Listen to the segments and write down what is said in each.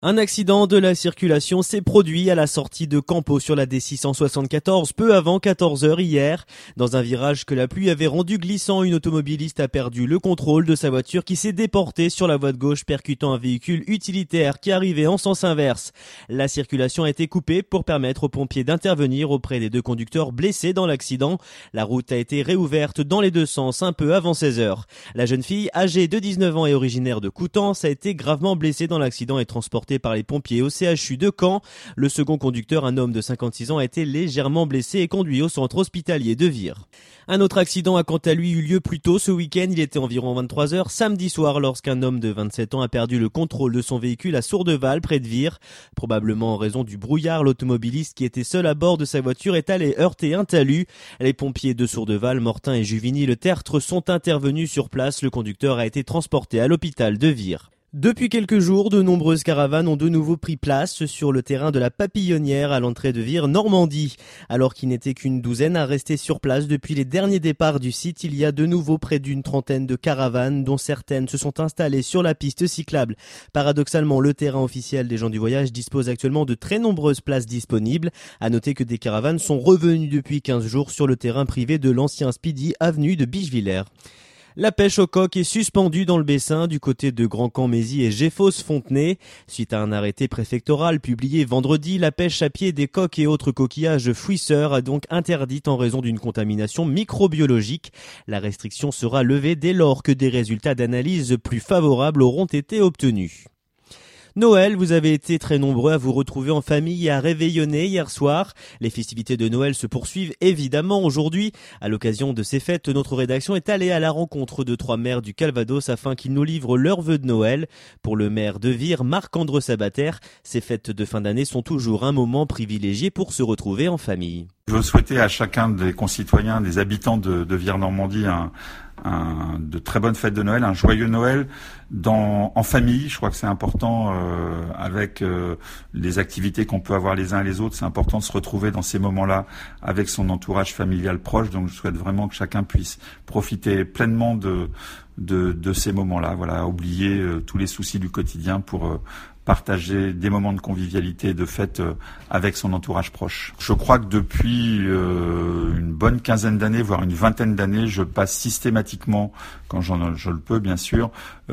Un accident de la circulation s'est produit à la sortie de Campeaux sur la D674 peu avant 14h hier. Dans un virage que la pluie avait rendu glissant, une automobiliste a perdu le contrôle de sa voiture qui s'est déportée sur la voie de gauche percutant un véhicule utilitaire qui arrivait en sens inverse. La circulation a été coupée pour permettre aux pompiers d'intervenir auprès des deux conducteurs blessés dans l'accident. La route a été réouverte dans les deux sens un peu avant 16h. La jeune fille, âgée de 19 ans et originaire de Coutances, a été gravement blessée dans l'accident et transportée par les pompiers au CHU de Caen. Le second conducteur, un homme de 56 ans, a été légèrement blessé et conduit au centre hospitalier de Vire. Un autre accident a quant à lui eu lieu plus tôt ce week-end. Il était environ 23h samedi soir lorsqu'un homme de 27 ans a perdu le contrôle de son véhicule à Sourdeval près de Vire. Probablement en raison du brouillard, l'automobiliste qui était seul à bord de sa voiture est allé heurter un talus. Les pompiers de Sourdeval, Mortain et Juvigny-le-Tertre sont intervenus sur place. Le conducteur a été transporté à l'hôpital de Vire. Depuis quelques jours, de nombreuses caravanes ont de nouveau pris place sur le terrain de la Papillonnière à l'entrée de Vire, Normandie. Alors qu'il n'était qu'une douzaine à rester sur place depuis les derniers départs du site, il y a de nouveau près d'une trentaine de caravanes dont certaines se sont installées sur la piste cyclable. Paradoxalement, le terrain officiel des gens du voyage dispose actuellement de très nombreuses places disponibles. À noter que des caravanes sont revenues depuis 15 jours sur le terrain privé de l'ancien Speedy avenue de Bichevillers. La pêche au coq est suspendue dans le Bessin du côté de Grand-Camp-Mézy et Géfos-Fontenay. Suite à un arrêté préfectoral publié vendredi, la pêche à pied des coqs et autres coquillages fouisseurs est donc interdite en raison d'une contamination microbiologique. La restriction sera levée dès lors que des résultats d'analyse plus favorables auront été obtenus. Noël, vous avez été très nombreux à vous retrouver en famille et à réveillonner hier soir. Les festivités de Noël se poursuivent évidemment aujourd'hui. À l'occasion de ces fêtes, notre rédaction est allée à la rencontre de 3 maires du Calvados afin qu'ils nous livrent leurs vœux de Noël. Pour le maire de Vire, Marc-André Sabater, ces fêtes de fin d'année sont toujours un moment privilégié pour se retrouver en famille. Je veux souhaiter à chacun des concitoyens, des habitants de Vire-Normandie de très bonnes fêtes de Noël, un joyeux Noël en famille. Je crois que c'est important avec les activités qu'on peut avoir les uns et les autres. C'est important de se retrouver dans ces moments-là avec son entourage familial proche. Donc je souhaite vraiment que chacun puisse profiter pleinement de ces moments-là. Voilà, oublier tous les soucis du quotidien pour partager des moments de convivialité, de fête avec son entourage proche. Je crois que depuis une bonne quinzaine d'années, voire une vingtaine d'années, je passe systématiquement, quand je le peux bien sûr,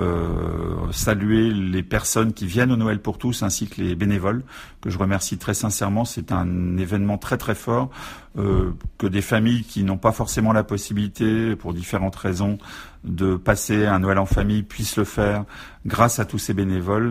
saluer les personnes qui viennent au Noël pour tous, ainsi que les bénévoles, que je remercie très sincèrement. C'est un événement très très fort, que des familles qui n'ont pas forcément la possibilité, pour différentes raisons, de passer un Noël en famille puissent le faire grâce à tous ces bénévoles.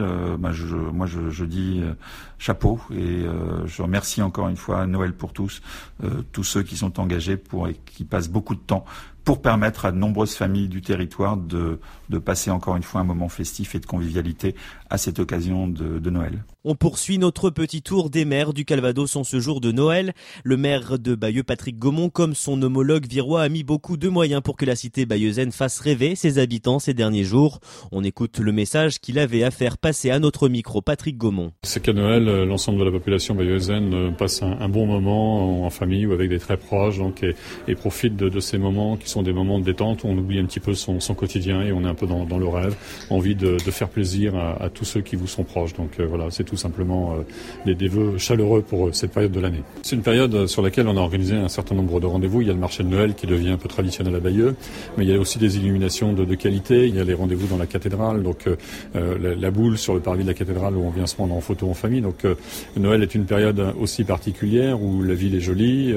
Je dis chapeau et je remercie encore une fois Noël pour tous, tous ceux qui sont engagés et qui passent beaucoup de temps pour permettre à de nombreuses familles du territoire de passer encore une fois un moment festif et de convivialité à cette occasion de Noël. On poursuit notre petit tour des maires du Calvados en ce jour de Noël. Le maire de Bayeux, Patrick Gaumont, comme son homologue virois, a mis beaucoup de moyens pour que la cité bayeuxaine fasse rêver ses habitants ces derniers jours. On écoute le message qu'il avait à faire passer à notre micro, Patrick Gaumont. C'est qu'à Noël, l'ensemble de la population bayeuxaine passe un bon moment en famille ou avec des très proches, donc, et profite de ces moments qui sont des moments de détente où on oublie un petit peu son quotidien et on est un peu dans le rêve, envie de faire plaisir à tous ceux qui vous sont proches. Donc voilà, c'est tout simplement des vœux chaleureux pour cette période de l'année. C'est une période sur laquelle on a organisé un certain nombre de rendez-vous. Il y a le marché de Noël qui devient un peu traditionnel à Bayeux, mais il y a aussi des illuminations de qualité. Il y a les rendez-vous dans la cathédrale, donc la boule sur le parvis de la cathédrale où on vient se prendre en photo en famille. Donc Noël est une période aussi particulière où la ville est jolie,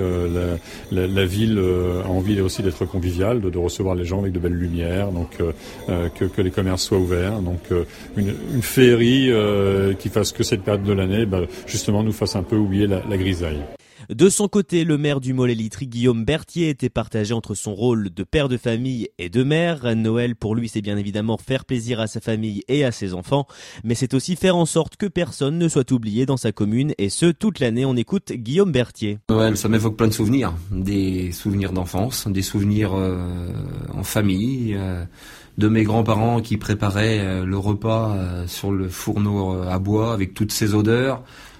la ville a envie aussi d'être conviviale, de recevoir les gens avec de belles lumières, donc que les commerces soient ouverts, donc une féerie qui fasse que cette période de l'année, justement, nous fasse un peu oublier la grisaille. De son côté, le maire du Mollet-Litry, Guillaume Berthier, était partagé entre son rôle de père de famille et de maire. Noël, pour lui, c'est bien évidemment faire plaisir à sa famille et à ses enfants, mais c'est aussi faire en sorte que personne ne soit oublié dans sa commune, et ce, toute l'année. On écoute Guillaume Berthier. Noël, ça m'évoque plein de souvenirs, des souvenirs d'enfance, des souvenirs en famille, de mes grands-parents qui préparaient le repas sur le fourneau à bois avec toutes ces odeurs,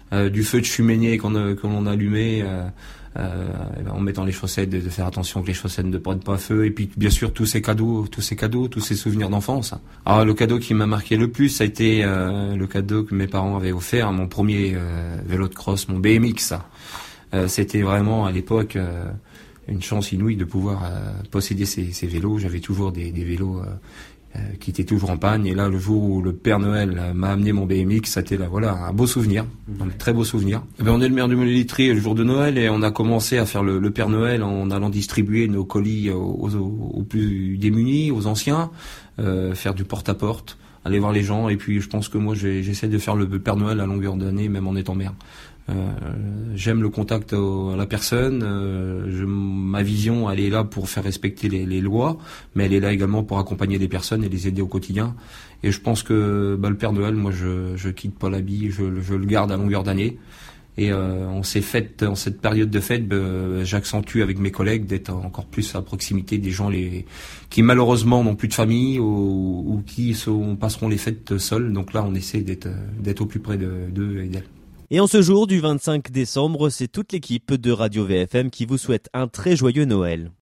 du feu de cheminée qu'on l'on allumait, en mettant les chaussettes, de faire attention que les chaussettes ne prennent pas feu, et puis bien sûr tous ces cadeaux, tous ces souvenirs d'enfance. Alors le cadeau qui m'a marqué le plus, ça a été le cadeau que mes parents avaient offert, mon premier vélo de cross, mon BMX. C'était vraiment à l'époque une chance inouïe de pouvoir posséder ces vélos. J'avais toujours des vélos qui étaient toujours en panne, et là le jour où le Père Noël m'a amené mon BMX, c'était là, voilà, un beau souvenir, un très beau souvenir. Et bien, on est le maire de Montlétry le jour de Noël, et on a commencé à faire le Père Noël en allant distribuer nos colis aux plus démunis, aux anciens, faire du porte-à-porte, aller voir les gens, et puis je pense que moi j'essaie de faire le Père Noël à longueur d'année, même en étant maire. J'aime le contact à la personne, ma vision elle est là pour faire respecter les lois, mais elle est là également pour accompagner les personnes et les aider au quotidien, et je pense que le Père Noël, moi je quitte pas l'habit, je le garde à longueur d'année, et en cette période de fête, j'accentue avec mes collègues d'être encore plus à proximité des gens qui malheureusement n'ont plus de famille ou qui passeront les fêtes seuls, donc là on essaie d'être au plus près d'eux et d'elles. Et en ce jour du 25 décembre, c'est toute l'équipe de Radio VFM qui vous souhaite un très joyeux Noël.